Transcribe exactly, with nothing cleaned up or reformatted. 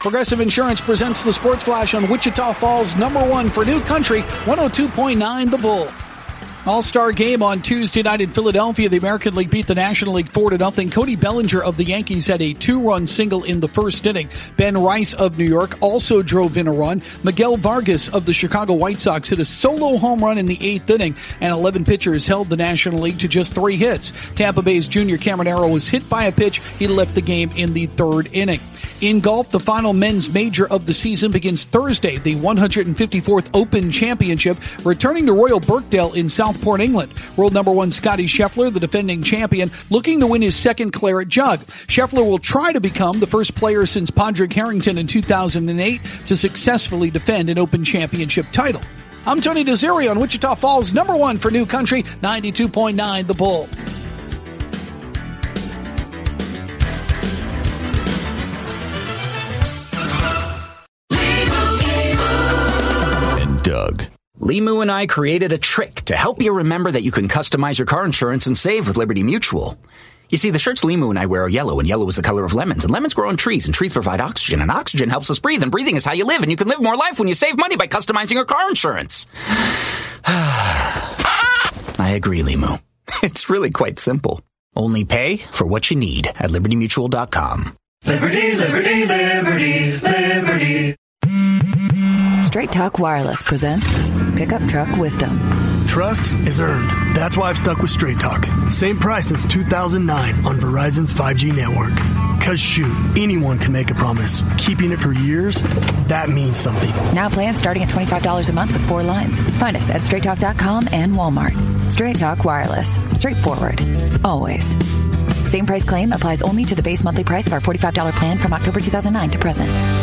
Progressive Insurance presents the Sports Flash on Wichita Falls, number one for New Country, one oh two point nine The Bull. All-Star game on Tuesday night in Philadelphia. The American League beat the National League four to nothing. Cody Bellinger of the Yankees had a two-run single in the first inning. Ben Rice of New York also drove in a run. Miguel Vargas of the Chicago White Sox hit a solo home run in the eighth inning, and eleven pitchers held the National League to just three hits. Tampa Bay's Junior Caminero was hit by a pitch. He left the game in the third inning. In golf, the final men's major of the season begins Thursday, the one hundred fifty-fourth Open Championship, returning to Royal Birkdale in Southport, England. World number one Scottie Scheffler, the defending champion, looking to win his second Claret Jug. Scheffler will try to become the first player since Padraig Harrington in two thousand eight to successfully defend an Open Championship title. I'm Tony Desiri on Wichita Falls, number one for New Country, ninety-two point nine The Bull. Doug. Limu and I created a trick to help you remember that you can customize your car insurance and save with Liberty Mutual. You see, the shirts Limu and I wear are yellow, and yellow is the color of lemons, and lemons grow on trees, and trees provide oxygen, and oxygen helps us breathe, and breathing is how you live, and you can live more life when you save money by customizing your car insurance. I agree, Limu. It's really quite simple. Only pay for what you need at liberty mutual dot com. Liberty, liberty, liberty, liberty. Straight Talk Wireless presents Pickup Truck Wisdom. Trust is earned. That's why I've stuck with Straight Talk. Same price since two thousand nine on Verizon's five G network. Cause shoot, anyone can make a promise. Keeping it for years, that means something. Now plans starting at twenty-five dollars a month with four lines. Find us at straight talk dot com and Walmart. Straight Talk Wireless. Straightforward. Always. Same price claim applies only to the base monthly price of our forty-five dollars plan from October two thousand nine to present.